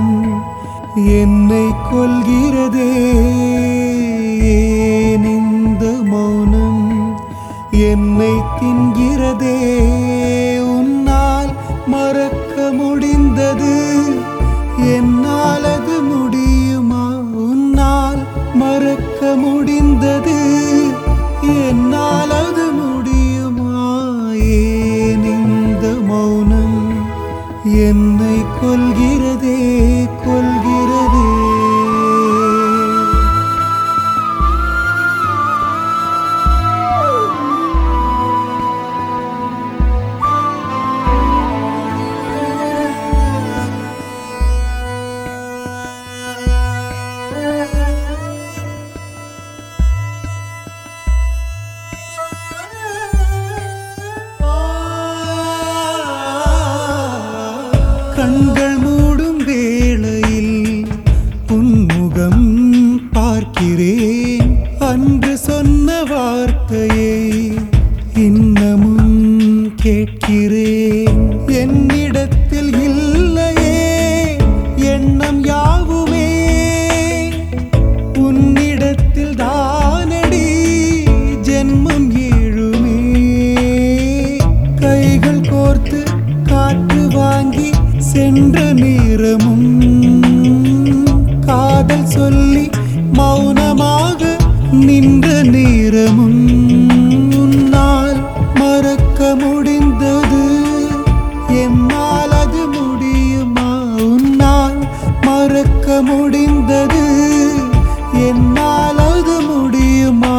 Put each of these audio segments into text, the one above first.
மௌனம் என்னை கொல்கிறதே. ஏன் இந்த மௌனம் என்னை தின்கிறதே. உன்னால் மறக்க முடிந்தது, என்னால் அது முடியுமா? உன்னால் மறக்க முடிந்தது, என்னால் அது முடியுமா? ஏன் இந்த மௌனம் என்னை கொல்கிறதே, கொல்கிறதே. கண்கள் மூடும் வேளையில் உன்முகம் பார்க்கிறேன். அன்று சொன்ன வார்த்தையை இன்னமும் கேட்கிறேன். என்னிடத்தில் இல்லையே எண்ணம் யாவுமே, உன்னிடத்தில் தானடி ஜென்மம் ஏழுமே. கைகள் கோர்த்து காற்று வாங்கி சென்ற நேரமும், காதல் சொல்லி மௌனமாக நின்ற நேரமும். உன்னால் மறக்க முடிந்தது, என்னால் அது முடியுமா? உன்னால் மறக்க முடிந்தது, என்னால் அது முடியுமா?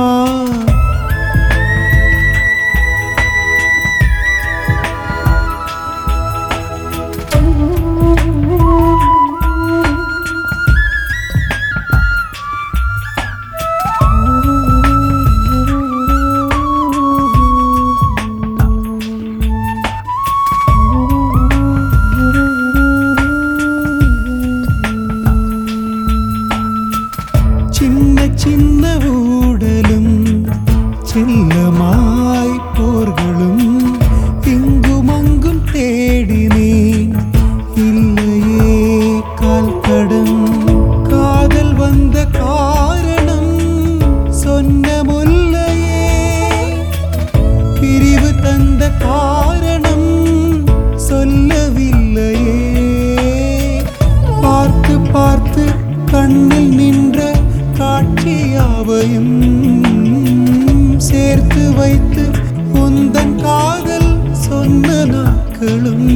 சின்ன ஊடலும் செல்லமாய் போர்களும் இங்கும் அங்கும் தேடினேன், இல்லையே கால் தடம். காதல் வந்த காரணம் சொன்ன முல்லையே, பிரிவு தந்த காரணம் சொல்லவில்லையே. பார்த்து பார்த்து கண்ணில் நின்ற காட்சியாவையும் சேர்த்து வைத்து உந்தன் காதல் சொன்ன நாட்களும்.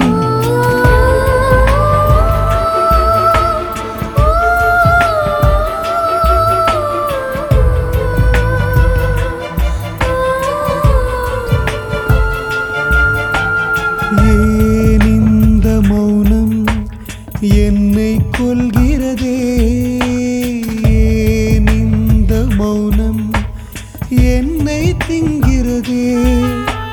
ஏன் இந்த மௌனம் என்னை கொல்கிறதே. மௌனம் என்னை திங்கிறதே.